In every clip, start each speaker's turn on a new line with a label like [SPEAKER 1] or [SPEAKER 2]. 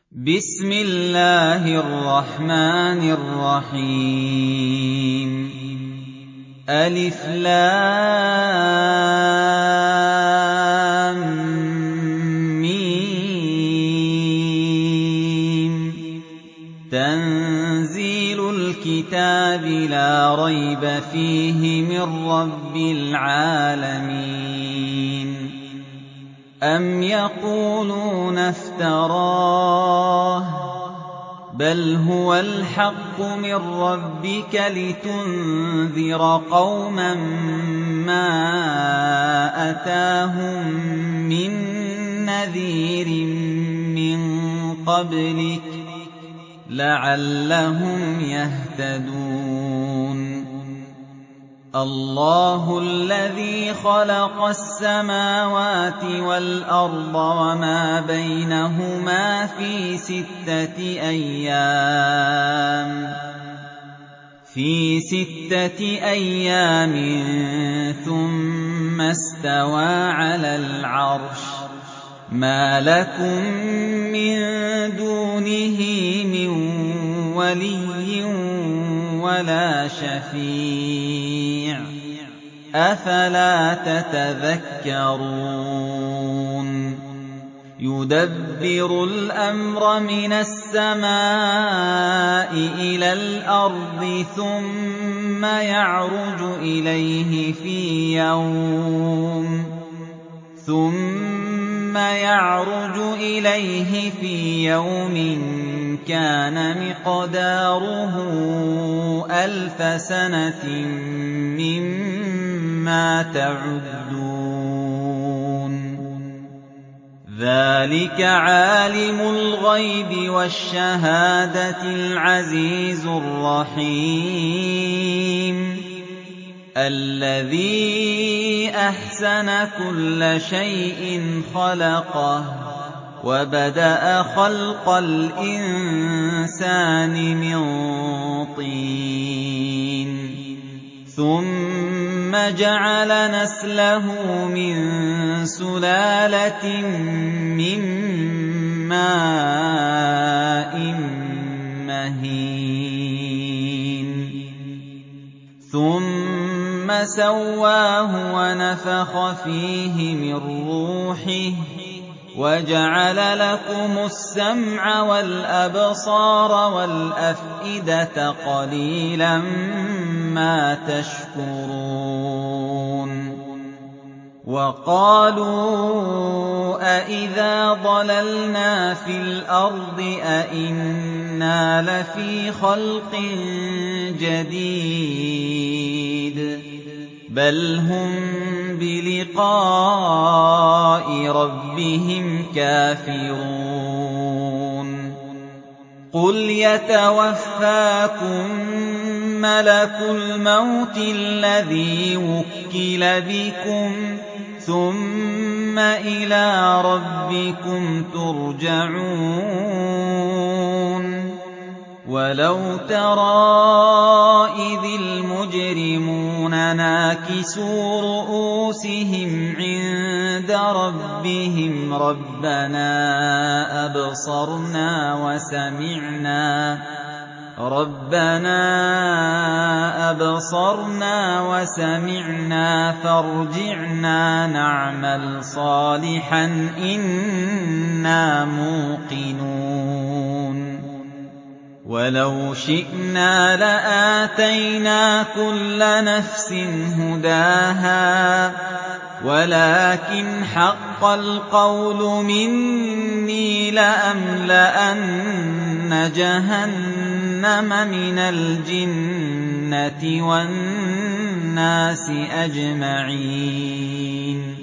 [SPEAKER 1] بسم الله الرحمن الرحيم ألف لام ميم تنزيل الكتاب لا ريب فيه من رب العالمين أم يقولون افتراه بل هو الحق من ربك لتنذر قوما ما أتاهم من نذير من قبلك لعلهم يهتدون الله الذي خلق السماوات والأرض وما بينهما في ستة أيام ثم استوى على العرش ما لكم من دونه من ولي ولا شفيع أفلا تتذكرون يدبر الأمر من السماء إلى الأرض ثم يعرج إليه في يوم كان مقداره 1000 سنة مما تعدون ذلك عالم الغيب والشهادة العزيز الرحيم الذي أحسن كل شيء خلقه وبدأ خلق الإنسان من طين ثم جعل نسله من سلالة من ماء مهين ثم سواه ونفخ فيه من روحه وجعل لكم السمع والأبصار والأفئدة قليلا ما تشكرون وقالوا أإذا ضللنا في الأرض أإنا لفي خلق جديد بل هم بلقاء ربهم كافرون قل يتوفاكم ملك الموت الذي وكل بكم ثم إلى ربكم ترجعون ولو ترى إذ المجرمون ناكسوا رؤوسهم عند ربهم ربنا أبصرنا وسمعنا فارجعنا نعمل صالحا إنا موقنون ولو شئنا لآتينا كل نفس هداها ولكن حق القول مني لأملأن جهنم من الجنة والناس أجمعين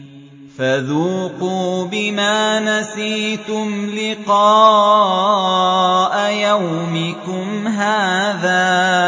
[SPEAKER 1] فذوقوا بما نسيتم لقاء يومكم هذا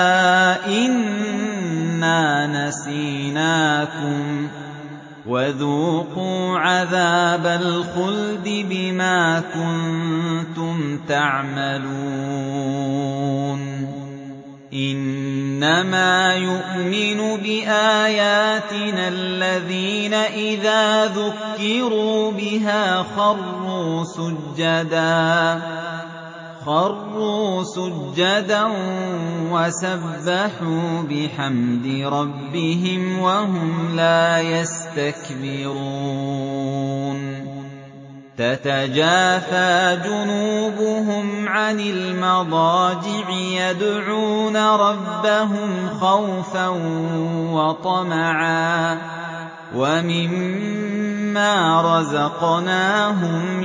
[SPEAKER 1] إنا نسيناكم وذوقوا عذاب الخلد بما كنتم تعملون إِنَّمَا يُؤْمِنُ بِآيَاتِنَا الَّذِينَ إِذَا ذُكِّرُوا بِهَا خَرُّوا سُجَّدًا وَسَبَّحُوا بِحَمْدِ رَبِّهِمْ وَهُمْ لَا يَسْتَكْبِرُونَ تَتَجَافَىٰ جُنُوبُهُمْ عَنِ الْمَضَاجِعِ يَدْعُونَ رَبَّهُمْ خَوْفًا وَطَمَعًا وَمِمَّا رَزَقْنَاهُمْ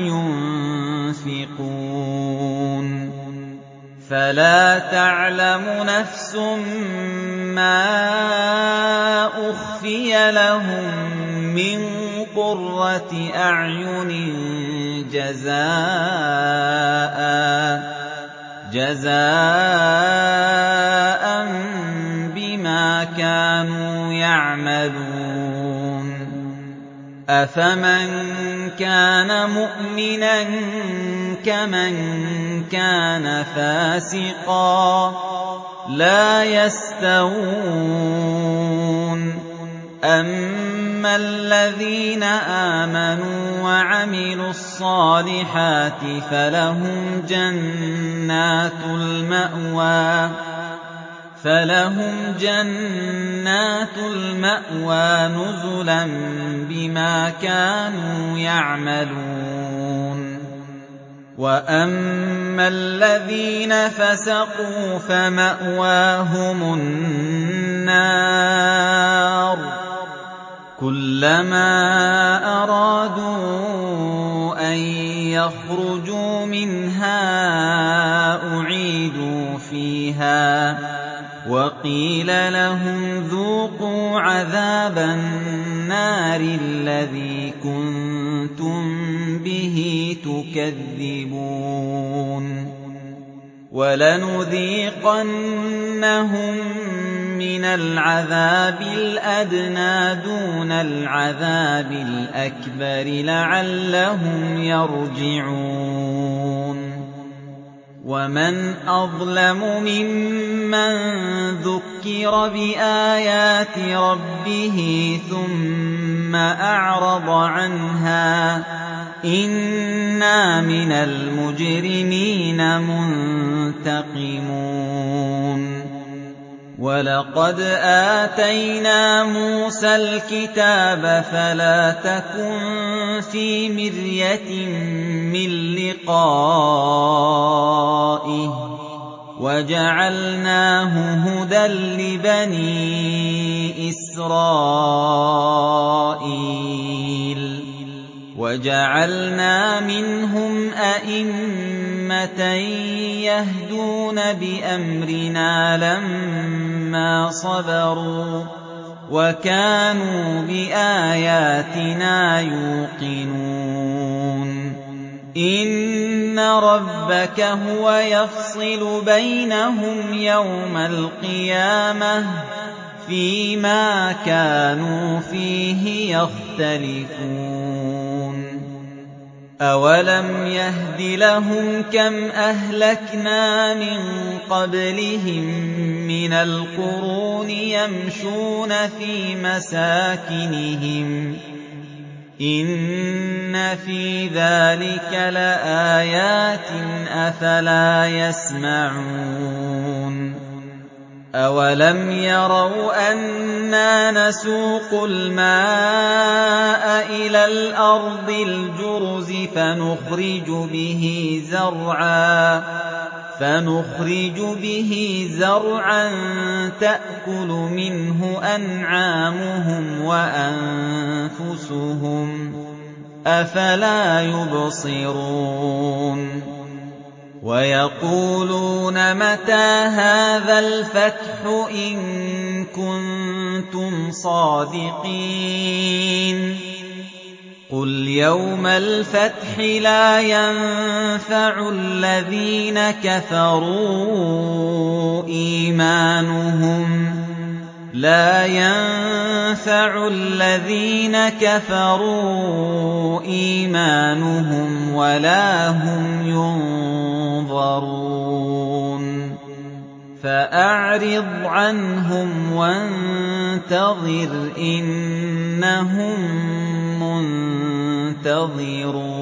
[SPEAKER 1] يُنفِقُونَ فَلَا تَعْلَمُ نَفْسٌ مَّا أُخْفِيَ لَهُم مِّن قُرَّةِ أَعْيُنٍ جَزَاءً بِمَا كَانُوا يَعْمَلُونَ أَفَمَن كَانَ مُؤْمِنًا كَمَن كَانَ فَاسِقًا ۚ لَّا يَسْتَوُونَ أَمَّا الَّذِينَ آمَنُوا وَعَمِلُوا الصَّالِحَاتِ فَلَهُمْ جَنَّاتُ الْمَأْوَىٰ نُزُلًا بِمَا كَانُوا يَعْمَلُونَ وَأَمَّا الَّذِينَ فَسَقُوا فَمَأْوَاهُمُ النَّارُ كُلَّمَا أَرَادُوا أَن يَخْرُجُوا مِنْهَا أُعِيدُوا فِيهَا وَقِيلَ لَهُمْ ذُوقُوا عَذَابَ النَّارِ الَّذِي كُنتُم بِهِ تُكَذِّبُونَ وَلَنُذِيقَنَّهُم مِّنَ الْعَذَابِ الْأَدْنَىٰ دُونَ الْعَذَابِ الْأَكْبَرِ لَعَلَّهُمْ يَرْجِعُونَ وَمَنْ أَظْلَمُ مِمَّن ذُكِّرَ بِآيَاتِ رَبِّهِ ثُمَّ أَعْرَضَ عَنْهَا ۚ إِنَّا مِنَ الْمُجْرِمِينَ مُنتَقِمُونَ وَلَقَدْ آتَيْنَا مُوسَى الْكِتَابَ فَلَا تَكُن فِي مِرْيَةٍ مِّن لِّقَائِهِ وَجَعَلْنَاهُ هُدًى لِّبَنِي إِسْرَائِيلَ وَجَعَلْنَا مِنْهُمْ أَئِمَّةً يَهْدُونَ بِأَمْرِنَا لَمَّا صَبَرُوا وَكَانُوا بِآيَاتِنَا يُوقِنُونَ إِنَّ رَبَّكَ هُوَ يَفْصِلُ بَيْنَهُمْ يَوْمَ الْقِيَامَةِ فِيمَا كَانُوا فِيهِ يَخْتَلِفُونَ أَوَلَمْ يَهْدِ لَهُمْ كَمْ أَهْلَكْنَا مِن قَبْلِهِم مِّنَ الْقُرُونِ يَمْشُونَ فِي مَسَاكِنِهِمْ ۗ إِنَّ فِي ذَٰلِكَ لَآيَاتٍ ۖ أَفَلَا يَسْمَعُونَ أَوَلَمْ يَرَوْا أَنَّا نَسُوقُ الْمَاءَ إِلَى الْأَرْضِ الْجُرُزِ فَنُخْرِجُ بِهِ زَرْعًا تَأْكُلُ مِنْهُ أَنْعَامُهُمْ وَأَنفُسُهُمْ ۖ أَفَلَا يُبْصِرُونَ وَيَقُولُونَ مَتَىٰ هَٰذَا الْفَتْحُ إِن كُنتُمْ صَادِقِينَ قُلْ يَوْمَ الْفَتْحِ لَا يَنفَعُ الَّذِينَ كَفَرُوا إِيمَانُهُمْ وَلَا هُمْ يُنظَرُونَ فَأَعْرِضْ عَنْهُمْ وَانتَظِرْ إِنَّهُم مُّنتَظِرُونَ